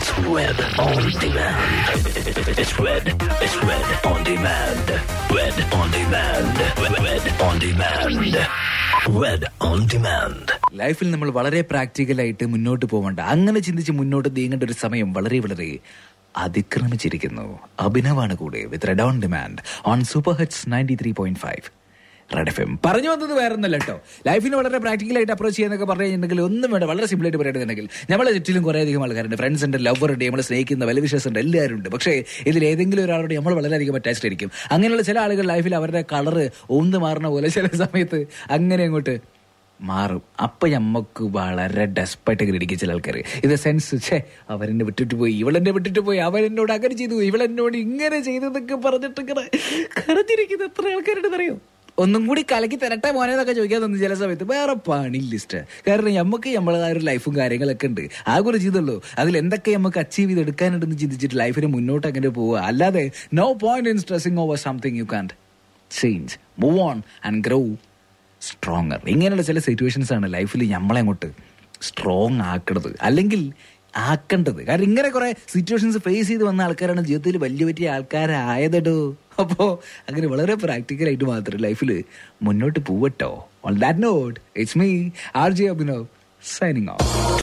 It's Red on Demand. It's Red on Demand. Red on Demand. Red on Demand. Red on Demand. ലൈഫിൽ നമ്മൾ വളരെ പ്രാക്ടിക്കലായിട്ട് മുന്നോട്ട് പോകണ്ട, അങ്ങനെ ചിന്തിച്ച് മുന്നോട്ട് നീങ്ങേണ്ട ഒരു സമയം വളരെ വളരെ അതിക്രമിച്ചിരിക്കുന്നു. അഭിനവാണ് കൂടെ with Red on demand on super hits 93.5 Red FM. പറഞ്ഞു വന്നത് വേറെ ഒന്നല്ല കേട്ടോ. ലൈഫിന് വളരെ പ്രാക്ടിക്കലായിട്ട് അപ്രോച്ച് ചെയ്യാന്നൊക്കെ പറഞ്ഞു കഴിഞ്ഞിട്ടുണ്ടെങ്കിൽ ഒന്നും വേണ്ട. വളരെ സിമ്പിളായിട്ട് പറയുകയാണെന്നുണ്ടെങ്കിൽ നമ്മളെ ചുറ്റിലും കുറേ അധികം ആൾക്കാരുണ്ട്, ഫ്രണ്ട്സ് ഉണ്ട്, ലവർ ഉണ്ട്, നമ്മളെ സ്നേഹിക്കുന്ന വെൽവിഷേഴ്സ് ഉണ്ട്, എല്ലാവരും ഉണ്ട്. പക്ഷേ ഇതിൽ ഏതെങ്കിലും ഒരാളോട് നമ്മൾ വളരെയധികം അറ്റാച്ച്ഡ് ആയിരിക്കും. അങ്ങനെയുള്ള ചില ആളുകൾ ലൈഫിൽ അവരുടെ കളറ് ഒന്ന് മാറുന്ന പോലെ ചില സമയത്ത് അങ്ങനെ അങ്ങോട്ട് മാറും. അപ്പം നമുക്ക് വളരെ ഡെസ്പായിട്ട് ഇരിക്കും ചില ആൾക്കാർ. ഇത് സെൻസ് അവരെന്നെ വിട്ടിട്ട് പോയി, ഇവളെന്നെ വിട്ടിട്ട് പോയി, അവരെന്നോട് അങ്ങനെ ചെയ്തു, ഇവളെന്നോട് ഇങ്ങനെ ചെയ്തതൊക്കെ പറഞ്ഞിട്ട് കറഞ്ഞിരിക്കുന്ന എത്ര ആൾക്കാരുടെ അറിയോ. ഒന്നും കൂടി കലക്കി തരട്ടെ മോനേന്നൊക്കെ ചോദിക്കാൻ തോന്നുന്നു ചില സമയത്ത്. വേറെ പണി ലിസ്റ്റ്. കാരണം നമുക്ക് നമ്മളതായ ഒരു ലൈഫും കാര്യങ്ങളൊക്കെ ഉണ്ട്. ആ ഒരു ചെയ്തുള്ളൂ. അതിൽ എന്തൊക്കെ നമുക്ക് അച്ചീവ് ചെയ്തെടുക്കാനുണ്ടെന്ന് ചിന്തിച്ചിട്ട് ലൈഫിന് മുന്നോട്ട് അങ്ങനെ പോവുക. അല്ലാതെ no point in stressing over something you can't change. Move on and grow stronger. ഇങ്ങനെയുള്ള ചില സിറ്റുവേഷൻസ് ആണ് ലൈഫിൽ നമ്മളെ അങ്ങോട്ട് സ്ട്രോങ് ആക്കണത്, അല്ലെങ്കിൽ ആക്കേണ്ടത്. കാരണം ഇങ്ങനെ കുറെ സിറ്റുവേഷൻസ് ഫേസ് ചെയ്ത് വന്ന ആൾക്കാരാണ് ജീവിതത്തിൽ വലിയ വലിയ ആൾക്കാരായതോ. അപ്പോൾ അങ്ങനെ വളരെ പ്രാക്ടിക്കലായിട്ട് മാത്രം ലൈഫിൽ മുന്നോട്ട് പോവട്ടോ. On that note, it's me RJ Abhinav signing of.